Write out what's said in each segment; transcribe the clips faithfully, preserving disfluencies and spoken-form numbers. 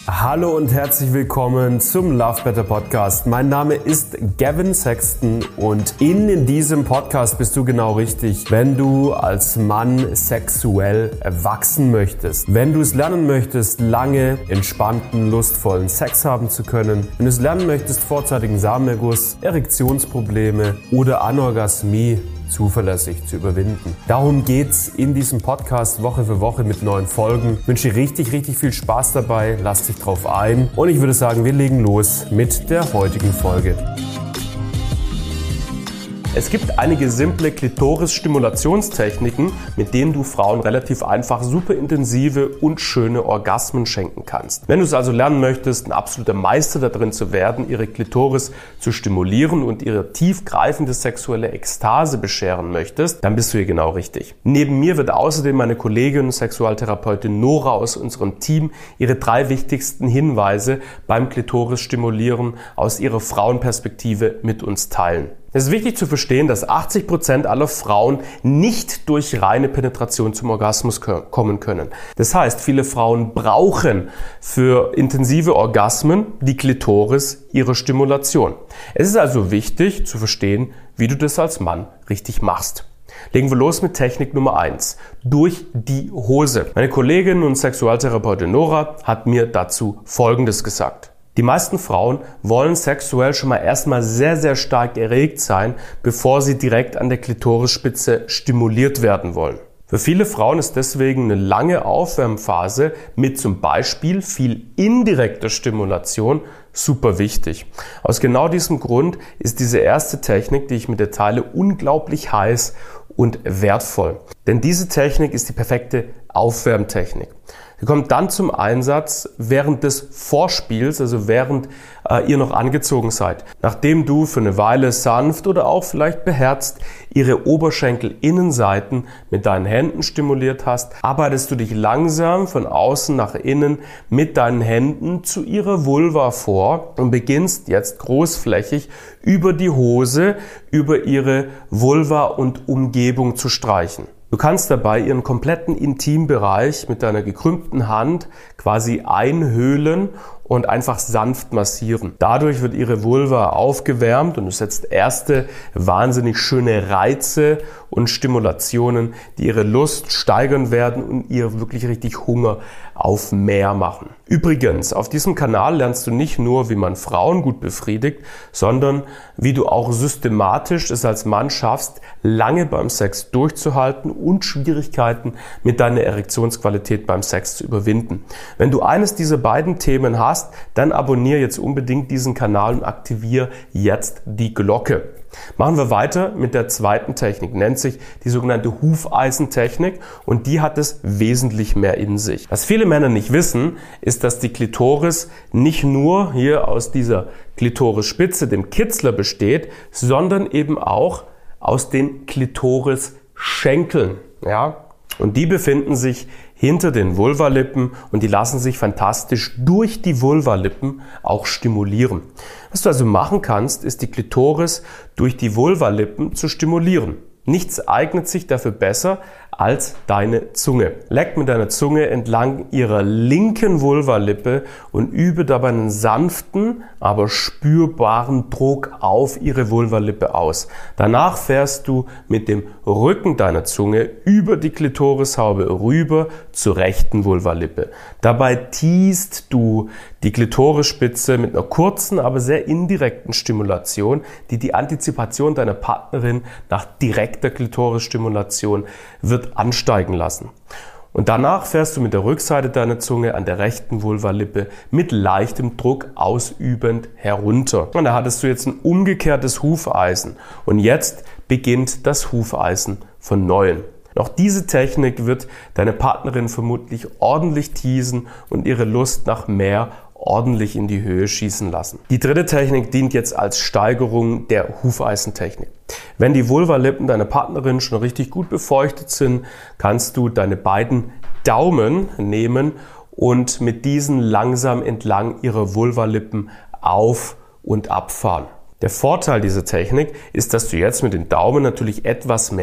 Hallo und herzlich willkommen zum Love Better Podcast. Mein Name ist Gavin Sexton und in diesem Podcast bist du genau richtig, wenn du als Mann sexuell wachsen möchtest. Wenn du es lernen möchtest, lange, entspannten, lustvollen Sex haben zu können. Wenn du es lernen möchtest, vorzeitigen Samenerguss, Erektionsprobleme oder Anorgasmie zuverlässig zu überwinden. Darum geht's in diesem Podcast Woche für Woche mit neuen Folgen. Ich wünsche dir richtig, richtig viel Spaß dabei. Lass dich drauf ein. Und ich würde sagen, wir legen los mit der heutigen Folge. Es gibt einige simple Klitoris-Stimulationstechniken, mit denen du Frauen relativ einfach super intensive und schöne Orgasmen schenken kannst. Wenn du es also lernen möchtest, ein absoluter Meister darin zu werden, ihre Klitoris zu stimulieren und ihre tiefgreifende sexuelle Ekstase bescheren möchtest, dann bist du hier genau richtig. Neben mir wird außerdem meine Kollegin, Sexualtherapeutin Nora aus unserem Team, ihre drei wichtigsten Hinweise beim Klitoris-Stimulieren aus ihrer Frauenperspektive mit uns teilen. Es ist wichtig zu verstehen, dass achtzig Prozent aller Frauen nicht durch reine Penetration zum Orgasmus kommen können. Das heißt, viele Frauen brauchen für intensive Orgasmen die Klitoris, ihre Stimulation. Es ist also wichtig zu verstehen, wie du das als Mann richtig machst. Legen wir los mit Technik Nummer eins. Durch die Hose. Meine Kollegin und Sexualtherapeutin Nora hat mir dazu Folgendes gesagt. Die meisten Frauen wollen sexuell schon mal erstmal sehr, sehr stark erregt sein, bevor sie direkt an der Klitorisspitze stimuliert werden wollen. Für viele Frauen ist deswegen eine lange Aufwärmphase mit zum Beispiel viel indirekter Stimulation super wichtig. Aus genau diesem Grund ist diese erste Technik, die ich mit dir teile, unglaublich heiß und wertvoll. Denn diese Technik ist die perfekte Aufwärmtechnik. Sie kommt dann zum Einsatz während des Vorspiels, also während äh, ihr noch angezogen seid. Nachdem du für eine Weile sanft oder auch vielleicht beherzt ihre Oberschenkelinnenseiten mit deinen Händen stimuliert hast, arbeitest du dich langsam von außen nach innen mit deinen Händen zu ihrer Vulva vor und beginnst jetzt großflächig über die Hose, über ihre Vulva und Umgebung zu streichen. Du kannst dabei ihren kompletten Intimbereich mit deiner gekrümmten Hand quasi einhöhlen und einfach sanft massieren. Dadurch wird ihre Vulva aufgewärmt und du setzt erste wahnsinnig schöne Reize und Stimulationen, die ihre Lust steigern werden und ihr wirklich richtig Hunger auf mehr machen. Übrigens, auf diesem Kanal lernst du nicht nur, wie man Frauen gut befriedigt, sondern wie du auch systematisch es als Mann schaffst, lange beim Sex durchzuhalten und Schwierigkeiten mit deiner Erektionsqualität beim Sex zu überwinden. Wenn du eines dieser beiden Themen hast, dann abonniere jetzt unbedingt diesen Kanal und aktiviere jetzt die Glocke. Machen wir weiter mit der zweiten Technik, nennt sich die sogenannte Hufeisentechnik und die hat es wesentlich mehr in sich. Was viele Männer nicht wissen, ist, dass die Klitoris nicht nur hier aus dieser Klitorisspitze, dem Kitzler, besteht, sondern eben auch aus den Klitorisschenkeln. Ja? Und die befinden sich hinter den Vulvalippen und die lassen sich fantastisch durch die Vulvalippen auch stimulieren. Was du also machen kannst, ist die Klitoris durch die Vulvalippen zu stimulieren. Nichts eignet sich dafür besser als deine Zunge. Leck mit deiner Zunge entlang ihrer linken Vulvalippe und übe dabei einen sanften, aber spürbaren Druck auf ihre Vulvalippe aus. Danach fährst du mit dem Rücken deiner Zunge über die Klitorishaube rüber zur rechten Vulvalippe. Dabei teast du die Klitorisspitze mit einer kurzen, aber sehr indirekten Stimulation, die die Antizipation deiner Partnerin nach direkter Klitorisstimulation wird ansteigen lassen. Und danach fährst du mit der Rückseite deiner Zunge an der rechten Vulvalippe mit leichtem Druck ausübend herunter. Und da hattest du jetzt ein umgekehrtes Hufeisen. Und jetzt beginnt das Hufeisen von Neuem. Auch diese Technik wird deine Partnerin vermutlich ordentlich teasen und ihre Lust nach mehr ordentlich in die Höhe schießen lassen. Die dritte Technik dient jetzt als Steigerung der Hufeisentechnik. Wenn die Vulvalippen deiner Partnerin schon richtig gut befeuchtet sind, kannst du deine beiden Daumen nehmen und mit diesen langsam entlang ihrer Vulvalippen auf- und abfahren. Der Vorteil dieser Technik ist, dass du jetzt mit den Daumen natürlich etwas mehr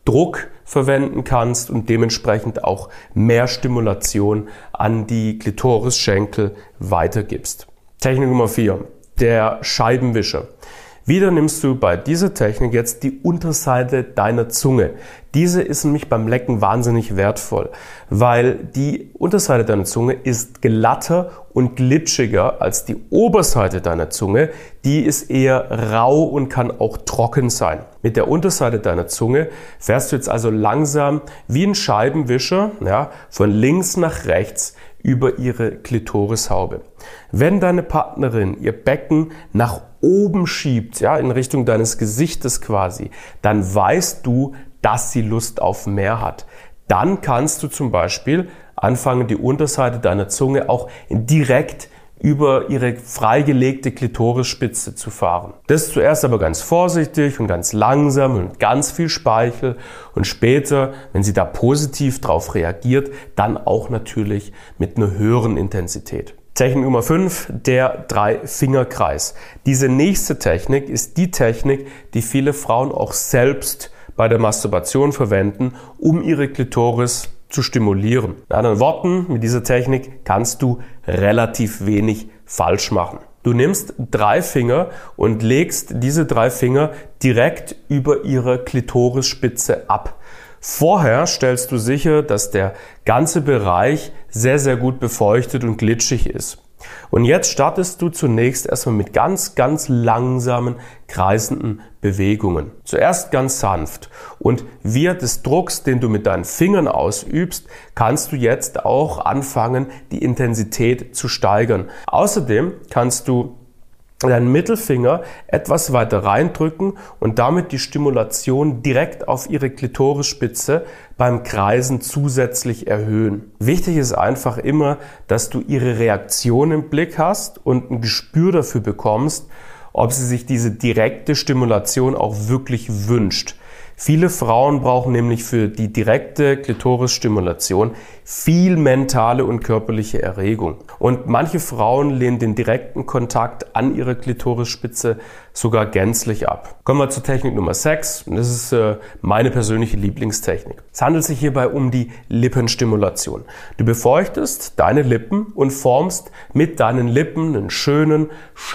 Druck verwenden kannst und dementsprechend auch mehr Stimulation an die Klitorisschenkel weitergibst. Technik Nummer vier, der Scheibenwischer. Wieder nimmst du bei dieser Technik jetzt die Unterseite deiner Zunge. Diese ist nämlich beim Lecken wahnsinnig wertvoll, weil die Unterseite deiner Zunge ist glatter und glitschiger als die Oberseite deiner Zunge. Die ist eher rau und kann auch trocken sein. Mit der Unterseite deiner Zunge fährst du jetzt also langsam wie ein Scheibenwischer, ja, von links nach rechts über ihre Klitorishaube. Wenn deine Partnerin ihr Becken nach oben schiebt, ja, in Richtung deines Gesichtes quasi, dann weißt du, dass sie Lust auf mehr hat. Dann kannst du zum Beispiel anfangen, die Unterseite deiner Zunge auch direkt über ihre freigelegte Klitorisspitze zu fahren. Das zuerst aber ganz vorsichtig und ganz langsam und ganz viel Speichel und später, wenn sie da positiv drauf reagiert, dann auch natürlich mit einer höheren Intensität. Technik Nummer fünf, der Drei-Finger-Kreis. Diese nächste Technik ist die Technik, die viele Frauen auch selbst bei der Masturbation verwenden, um ihre Klitoris zu stimulieren. In anderen Worten, mit dieser Technik kannst du relativ wenig falsch machen. Du nimmst drei Finger und legst diese drei Finger direkt über ihre Klitorisspitze ab. Vorher stellst du sicher, dass der ganze Bereich sehr, sehr gut befeuchtet und glitschig ist. Und jetzt startest du zunächst erstmal mit ganz, ganz langsamen, kreisenden Bewegungen. Zuerst ganz sanft. Und via des Drucks, den du mit deinen Fingern ausübst, kannst du jetzt auch anfangen, die Intensität zu steigern. Außerdem kannst du deinen Mittelfinger etwas weiter reindrücken und damit die Stimulation direkt auf ihre Klitorisspitze beim Kreisen zusätzlich erhöhen. Wichtig ist einfach immer, dass du ihre Reaktion im Blick hast und ein Gespür dafür bekommst, ob sie sich diese direkte Stimulation auch wirklich wünscht. Viele Frauen brauchen nämlich für die direkte Klitorisstimulation viel mentale und körperliche Erregung. Und manche Frauen lehnen den direkten Kontakt an ihre Klitorisspitze sogar gänzlich ab. Kommen wir zur Technik Nummer sechs. Und das ist äh, meine persönliche Lieblingstechnik. Es handelt sich hierbei um die Lippenstimulation. Du befeuchtest deine Lippen und formst mit deinen Lippen einen schönen,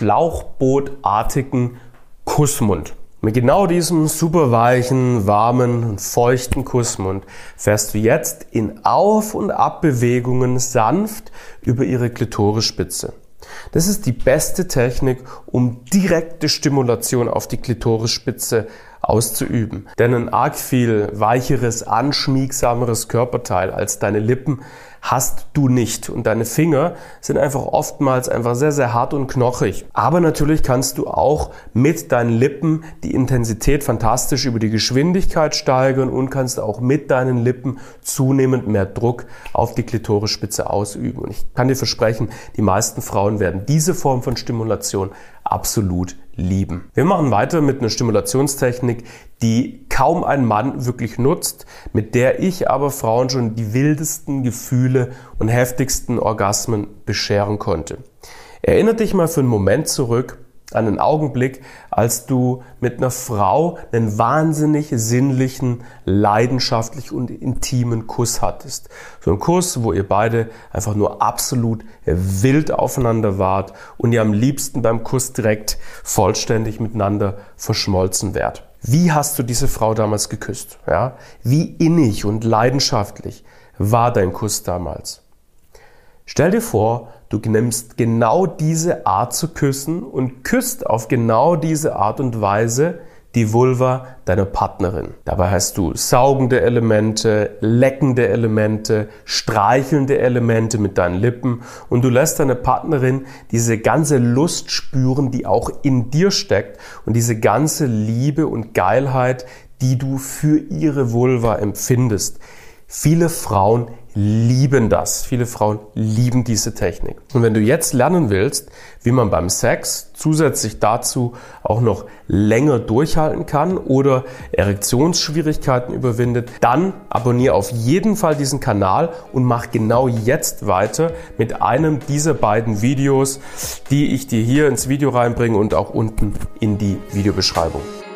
schlauchbootartigen Kussmund. Mit genau diesem super weichen, warmen und feuchten Kussmund fährst du jetzt in Auf- und Abbewegungen sanft über ihre Klitorisspitze. Das ist die beste Technik, um direkte Stimulation auf die Klitorisspitze auszuüben. Denn ein arg viel weicheres, anschmiegsameres Körperteil als deine Lippen hast du nicht. Und deine Finger sind einfach oftmals einfach sehr, sehr hart und knochig. Aber natürlich kannst du auch mit deinen Lippen die Intensität fantastisch über die Geschwindigkeit steigern und kannst auch mit deinen Lippen zunehmend mehr Druck auf die Klitorisspitze ausüben. Und ich kann dir versprechen, die meisten Frauen werden diese Form von Stimulation absolut lieben. Wir machen weiter mit einer Stimulationstechnik, die kaum ein Mann wirklich nutzt, mit der ich aber Frauen schon die wildesten Gefühle und heftigsten Orgasmen bescheren konnte. Erinnere dich mal für einen Moment zurück an den Augenblick, als du mit einer Frau einen wahnsinnig sinnlichen, leidenschaftlich und intimen Kuss hattest. So ein Kuss, wo ihr beide einfach nur absolut wild aufeinander wart und ihr am liebsten beim Kuss direkt vollständig miteinander verschmolzen wärt. Wie hast du diese Frau damals geküsst? Ja? Wie innig und leidenschaftlich war dein Kuss damals? Stell dir vor, du nimmst genau diese Art zu küssen und küsst auf genau diese Art und Weise die Vulva deiner Partnerin. Dabei hast du saugende Elemente, leckende Elemente, streichelnde Elemente mit deinen Lippen und du lässt deine Partnerin diese ganze Lust spüren, die auch in dir steckt und diese ganze Liebe und Geilheit, die du für ihre Vulva empfindest. Viele Frauen lieben das. Viele Frauen lieben diese Technik. Und wenn du jetzt lernen willst, wie man beim Sex zusätzlich dazu auch noch länger durchhalten kann oder Erektionsschwierigkeiten überwindet, dann abonniere auf jeden Fall diesen Kanal und mach genau jetzt weiter mit einem dieser beiden Videos, die ich dir hier ins Video reinbringe und auch unten in die Videobeschreibung.